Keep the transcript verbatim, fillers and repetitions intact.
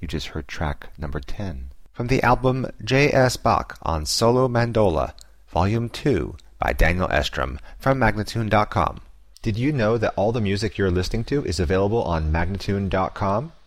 You just heard track number ten. From the album J S. Bach on Solo Mandola, Volume two by Daniel Estrom from Magnatune dot com. Did you know that all the music you're listening to is available on Magnatune dot com?